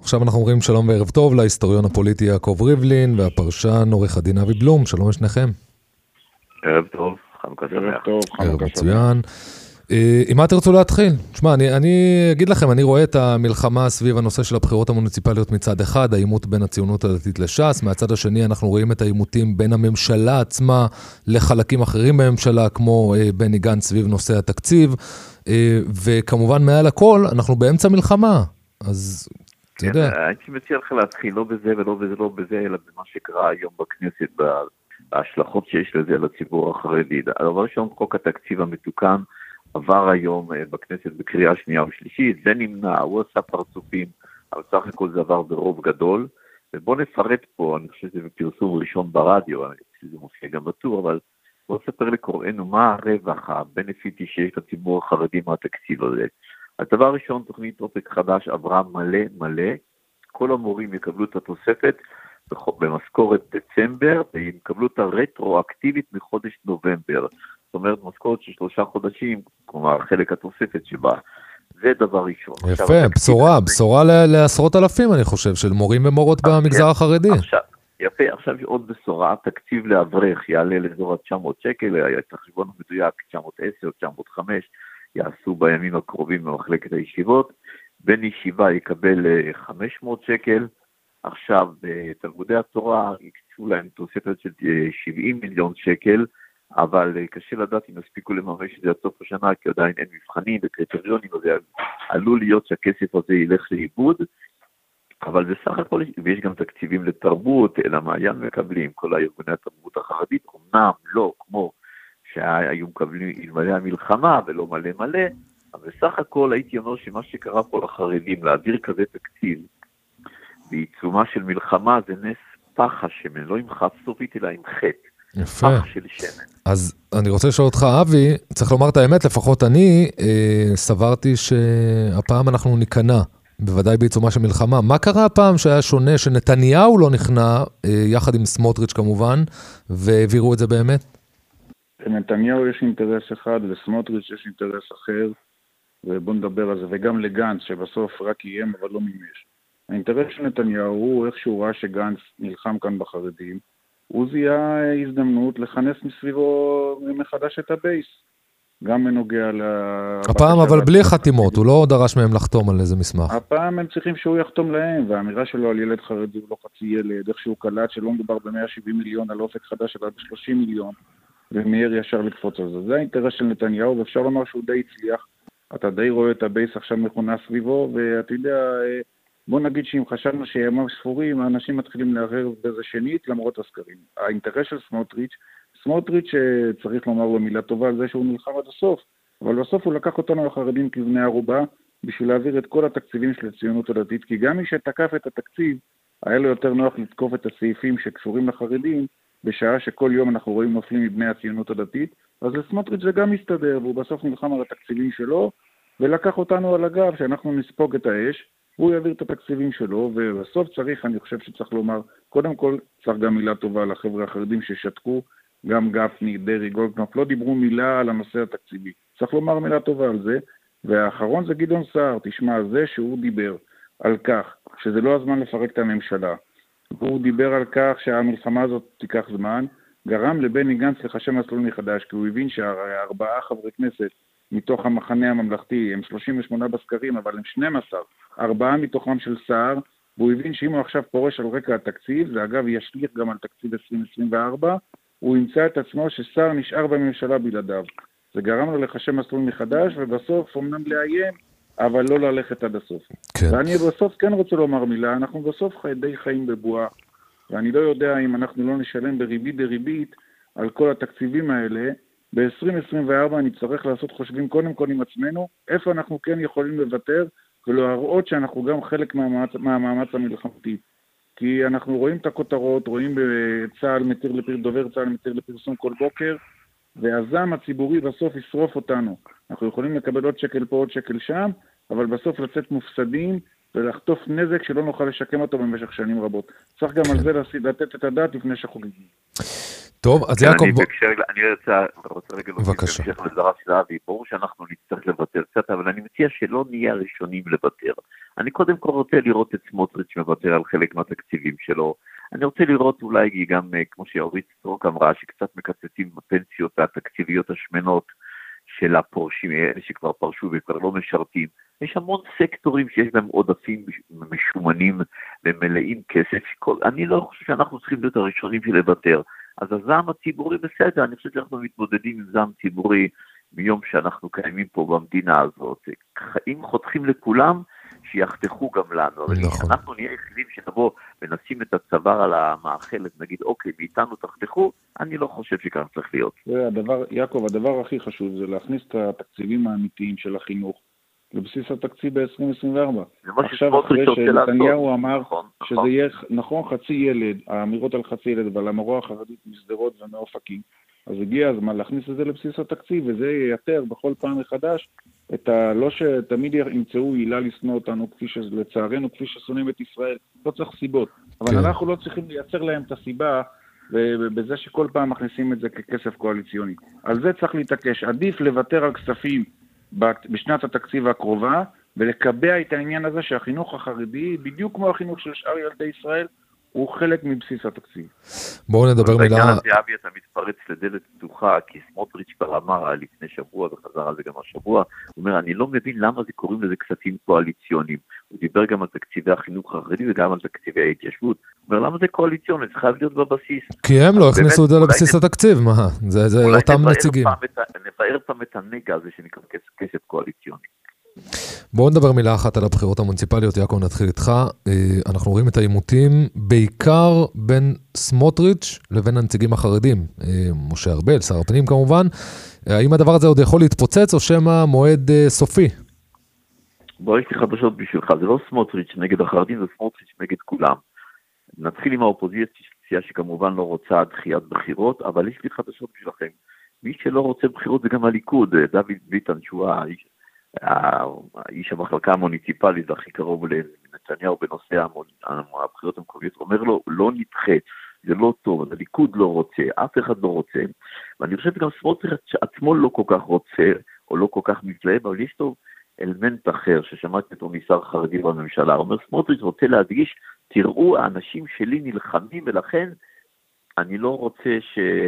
עכשיו אנחנו אומרים שלום וערב טוב להיסטוריון הפוליטי יעקב ריבלין והפרשן עורך הדין אבי בלום. שלום לשניכם. ערב טוב, חנוכה שמח. ערב מצוין. עם מה תרצו להתחיל? תשמע, אני אגיד לכם, אני רואה את המלחמה סביב הנושא של הבחירות המוניציפליות מצד אחד, העימות בין הציונות הדתית לש"ס, מהצד השני אנחנו רואים את העימותים בין הממשלה עצמה לחלקים אחרים בממשלה, כמו בני גנץ סביב נושא התקציב, וכמובן מעל הכל אנחנו באמצע מלחמה, אז אתה יודע. הייתי מציע לך להתחיל לא בזה ולא בזה, לא בזה, אלא במה שקרה היום בכנסת, בהשלכות שיש לזה לציבור החרדי. הדבר ראשון, חוק התקציב המתוקן, עבר היום בכנסת בקריאה שנייה ושלישית, זה נמנע, הוא עשה פרצופים, אבל סך הכל זה עבר ברוב גדול, ובוא נפרט פה, אני חושב שזה בפרסום ראשון ברדיו, אני חושב שזה מופיע גם בטור, אבל בוא נספר לקוראינו מה הרווח, הבנפיטי שיש לציבור החרדי מהתקציב הזה. הדבר הראשון, תוכנית אופק חדש עברה מלא, כל המורים יקבלו את התוספת במשכורת דצמבר, והם יקבלו את הרטרואקטיבית מחודש נובמבר. זאת אומרת, משכורת של 3 חודשים, כלומר, חלק התוספת שבה. זה דבר ראשון. יפה, בשורה לעשרות אלפים, אני חושב, של מורים ומורות במגזר החרדי. יפה, עכשיו יש עוד בשורה, תקציב לאברך יעלה לאזור 900 שקל, את החשבון המדויק 910, 905, יעשו בימים הקרובים במחלקת הישיבות, בן ישיבה יקבל 500 שקל, עכשיו בתלמודי התורה יקצו להם תוספת של 70 מיליון שקל, אבל קשה לדעת אם יספיקו לממש את זה עד סוף השנה, כי עדיין אין מבחנים וקריטריונים, וזה עלול להיות שהכסף הזה ילך לאיבוד, אבל בסך הכל, ויש גם תקציבים לתרבות, אלא מעיין מקבלים, כל הארגוני התרבות החרדית, אמנם לא כמו שהיו מקבלים אלמלא המלחמה ולא מלא, אבל בסך הכל הייתי אומר שמה שקרה פה לחרדים, להעביר כזה תקציב, בעיצומה של מלחמה זה נס פח השמן, לא עם חף סופית אלא עם חטא. יפה. אז אני רוצה לשאול אותך, אבי, צריך לומר את האמת, לפחות אני סברתי שהפעם אנחנו ניכנע, בוודאי בעיצומה של מלחמה. מה קרה הפעם שהיה שונה, שנתניהו לא נכנע, יחד עם סמוטריץ' כמובן, והעבירו את זה באמת? לנתניהו יש אינטרס אחד, לסמוטריץ' יש אינטרס אחר, ובוא נדבר על זה, וגם לגנץ, שבסוף רק איים אבל לא מימש. האינטרס של נתניהו הוא איך שהוא ראה שגנץ נלחם כאן בחרדים, הוא זיהה הזדמנות לכנס מסביבו מחדש את הבייס. גם מנוגע הפעם אבל בלי חתימות, הוא לא דרש מהם לחתום על איזה מסמך. הפעם הם צריכים שהוא יחתום להם, והאמירה שלו על ילד חרדי הוא לא חצי ילד, איך שהוא קלט שלא מדובר ב-170 מיליון על אופק חדש, אלא ב-30 מיליון, ומהר ישר לקפוץ על זה. זה האינטרס של נתניהו, ואפשר לומר שהוא די הצליח. אתה די רואה את הבייס עכשיו מכונס סביבו, ואתה יודע, בוא נגיד שאם חשבנו שימים ספורים, האנשים מתחילים לערער בזה שנית, למרות הסקרים. האינטרס של סמוטריץ' צריך לומר לו מילה טובה על זה שהוא נלחם עד הסוף, אבל בסוף הוא לקח אותנו החרדים כבני ערובה, בשביל להעביר את כל התקציבים של הציונות הדתית, כי גם מי שתקף את התקציב, היה לו יותר נוח לתקוף את הסעיפים שקשורים לחרדים, בשעה שכל יום אנחנו רואים נופלים מבני הציונות הדתית, אז לסמוטריץ' זה גם מסתדר, והוא בסוף נלחם על התקציבים שלו, ולקח אותנו על הגב שאנחנו נספוג את האש, הוא יעביר את התקציבים שלו, ובסוף צריך, אני חושב שצריך לומר, קודם כל צריך גם מילה טובה לחבר'ה החרדים ששתקו, גם גפני, דרי, גולדקנופ, לא דיברו מילה על הנושא התקציבי. צריך לומר מילה טובה על זה, והאחרון זה גדעון סער, תשמע, זה שהוא דיבר על כך, שזה לא הזמן לפרק את הממשלה, הוא דיבר על כך שהמלחמה הזאת תיקח זמן, גרם לבני גנץ לחשב מסלול מחדש, כי הוא הבין שהארבעה חברי כנסת מתוך המחנה הממלכתי, הם 38 בסקרים, אבל הם 12, 4 מתוכם של סער, והוא הבין שאם הוא עכשיו פורש על רקע התקציב, זה אגב ישליך גם על תקציב 2024, הוא ימצא את עצמו שסער נשאר בממשלה בלעדיו. זה גרם לו לחשב מסלול מחדש, ובסוף אומנם לאיים, אבל לא ללכת עד הסוף. כן. ואני בסוף כן רוצה לומר מילה, אנחנו בסוף די חיים בבועה, ואני לא יודע אם אנחנו לא נשלם בריבית דריבית על כל התקציבים האלה, ב-2024 אני צריך לעשות חושבים קודם כל עם עצמנו, איפה אנחנו כן יכולים לוותר, ולהראות שאנחנו גם חלק מהמאמץ המלחמתי. כי אנחנו רואים את הכותרות, רואים בצה"ל דובר צה"ל מתיר לפרסום כל בוקר, והזעם הציבורי בסוף ישרוף אותנו. אנחנו יכולים לקבל עוד שקל פה, עוד שקל שם, אבל בסוף לצאת מופסדים ולחטוף נזק שלא נוכל לשקם אותו במשך שנים רבות. צריך גם על זה לתת את הדעת לפני שחוגגים. טוב, אז יעקב... אני רוצה רגע להמשיך לדבריו של אבי, ברור שאנחנו נצטרך לוותר קצת, אבל אני מציע שלא נהיה הראשונים לוותר. אני קודם כל רוצה לראות את סמוטריץ' מוותר על חלק מהתקציבים שלו. אני רוצה לראות אולי גם, כמו שאורית סטרוק אמרה, שקצת מקצצים בפנסיות התקציביות השמנות של הפורשים, אלה שכבר פרשו וכבר לא משרתים. יש המון סקטורים שיש בהם עודפים משומנים ומלאים כסף. אני לא חושב שאנחנו צריכים להיות הראשונים של לוותר. אז הזעם הציבורי בסדר, אני חושב שאנחנו מתמודדים עם זעם ציבורי מיום שאנחנו קיימים פה במדינה הזאת. אם חותכים לכולם, שיחתכו גם לנו. אבל נכון. אנחנו נהיה יחידים שנבוא ונשים את הצוואר על המאכלת, נגיד, אוקיי, מאיתנו תחתכו, אני לא חושב שכך צריך להיות. יעקב, הדבר הכי חשוב זה להכניס את התקציבים האמיתיים של החינוך לבסיס התקציב ב-2024. עכשיו אחרי שנתניהו אמר שזה יהיה נכון חצי ילד, האמירות על חצי ילד ועל המורה החרדית מסדרות ומאופקים, אז הגיע הזמן להכניס את זה לבסיס התקציב, וזה ייתר בכל פעם מחדש לא שתמיד ימצאו עילה לשנוא אותנו, לצערנו, כפי ששונאים את ישראל, לא צריך סיבות. אבל אנחנו לא צריכים לייצר להם את הסיבה בזה שכל פעם מכניסים את זה ככסף קואליציוני. על זה צריך להתעקש. עדיף לוותר על כספים בשנת התקציב הקרובה, ולקבע את העניין הזה שהחינוך החרדי, בדיוק כמו החינוך של שאר ילדי ישראל, הוא חלק מבסיס התקציב. בואו נדבר מילה... בעניין הזה, אבי, אתה מתפרץ לדלת פתוחה, כי סמוטריץ' כבר אמר לפני שבוע, וחזר על זה גם השבוע, הוא אומר, אני לא מבין למה זה קוראים לזה כספים קואליציוניים. הוא דיבר גם על תקציבי החינוך החרדי, וגם על תקציבי ההתיישבות. הוא אומר, למה זה קואליציוני? זה חייב להיות בבסיס. כי הם לא הכניסו את זה לבסיס התקציב, מה? זה אותם נציגים. נבאר פעם את הנגע הזה שנקרא כסף קואליציוני. בואו נדבר מילה אחת על הבחירות המוניציפליות. יעקב, נתחיל איתך. אנחנו רואים את העימותים בעיקר בין סמוטריץ' לבין הנציגים החרדים. משה ארבל, שר הפנים כמובן. האם הדבר הזה עוד יכול להתפוצץ או שמה מועד סופי? בוא, יש לי חדשות בשבילך. זה לא סמוטריץ' נגד החרדים, זה סמוטריץ' נגד כולם. נתחיל עם האופוזיציה שכמובן לא רוצה דחיית בחירות, אבל יש לי חדשות בשבילכם. מי שלא רוצה בחירות זה גם הליכוד. דוד ביטן, שהוא האיש המחלקה המוניציפלית הכי קרוב לנתניהו בנושא הבחירות המקומיות, אומר לו, לא נדחה, זה לא טוב, הליכוד לא רוצה, אף אחד לא רוצה, ואני חושב שגם סמוטריץ' עצמו לא כל כך רוצה, או לא כל כך מתלהב, אבל יש לו אלמנט אחר, ששמעתי אותו משר חרדי בממשלה, אומר סמוטריץ' רוצה להדגיש, תראו, האנשים שלי נלחמים, ולכן אני לא רוצה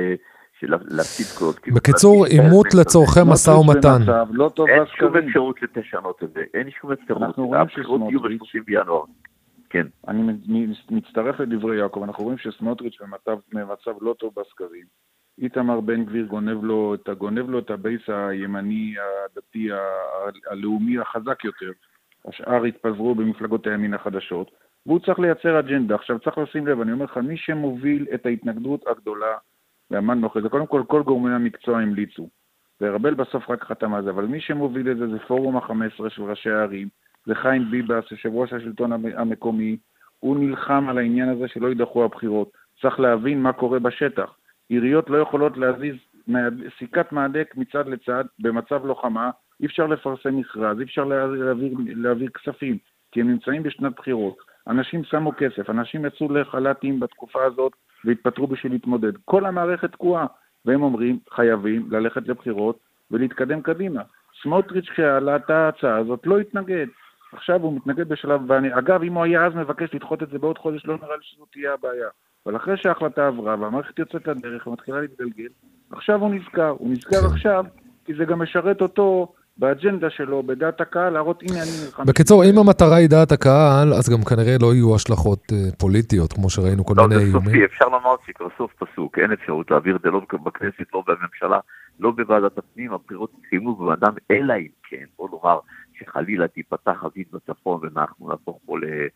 להפסיד קולות. בקיצור, עימות לצורכי משא ומתן. אין שום אפשרות לשנות את זה. אין שום אפשרות. הבחירות יהיו ב-30 בינואר. כן. אני מצטרף לדברי יעקב. אנחנו רואים שסמוטריץ' במצב לא טוב בסקרים. איתמר בן גביר גונב לו את הבייס הימני, הדתי, הלאומי החזק יותר. השאר התפזרו במפלגות הימין החדשות. והוא צריך לייצר אג'נדה. עכשיו צריך לשים לב, אני אומר לך, מי שמוביל את ההתנגדות הגדולה והמן נוחי, זה קודם כל גורמי המקצוע המליצו. וארבל בסוף רק חתם על זה, אבל מי שמוביל את זה זה פורום ה-15 של ראשי הערים, זה חיים ביבס, יושב ראש השלטון המקומי, הוא נלחם על העניין הזה שלא יידחו הבחירות. צריך להבין מה קורה בשטח. עיריות לא יכולות להזיז סיכת מעדק מצד לצד במצב לוחמה, אי אפשר לפרסם מכרז, אי אפשר להעביר כספים, כי הם נמצאים בשנת בחירות. אנשים שמו כסף, אנשים יצאו לחל"תים בתקופה הזאת, והתפטרו בשביל להתמודד. כל המערכת תקועה, והם אומרים, חייבים ללכת לבחירות ולהתקדם קדימה. סמוטריץ' כשעלה את ההצעה הזאת לא התנגד. עכשיו הוא מתנגד בשלב, אגב, אם הוא היה אז מבקש לדחות את זה בעוד חודש, לא נראה לי שזו תהיה הבעיה. אבל אחרי שההחלטה עברה, והמערכת יוצאת לדרך, ומתחילה להתגלגל, עכשיו הוא נזכר עכשיו, כי זה גם משרת אותו באג'נדה שלו, בדעת הקהל, להראות, הנה אני נלחם. בקיצור, אם המטרה היא דעת הקהל, אז גם כנראה לא יהיו השלכות פוליטיות, כמו שראינו כל מיני איומים. לא, זה סופי, אפשר לומר שכבר סוף פסוק, אין אפשרות להעביר את זה לא בכנסת, לא בממשלה, לא בוועדת הפנים, הבחירות התקיימו בוועדם, אלא אם כן, בוא נאמר שחלילה תיפתח חזית בצפון, ואנחנו נהפוך פה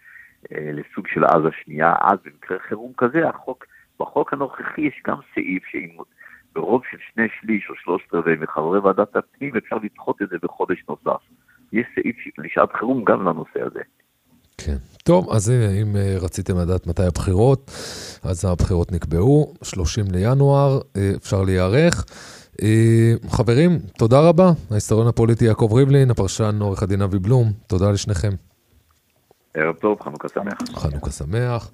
לסוג של עזה שנייה, אז במקרה חירום כזה, בחוק הנוכחי יש גם סעיף ברוב של 2/3 או 3/4 מחברי ועדת הפנים, אפשר לדחות את זה בחודש נוסף. יש סעיף לשעת חירום גם לנושא הזה. כן. טוב, אז אם רציתם לדעת מתי הבחירות, אז הבחירות נקבעו, 30 לינואר, אפשר להיערך. חברים, תודה רבה. ההיסטוריון הפוליטי יעקב ריבלין, הפרשן עורך הדין אבי בלום, תודה לשניכם. ערב טוב, חנוכה שמח. חנוכה שמח.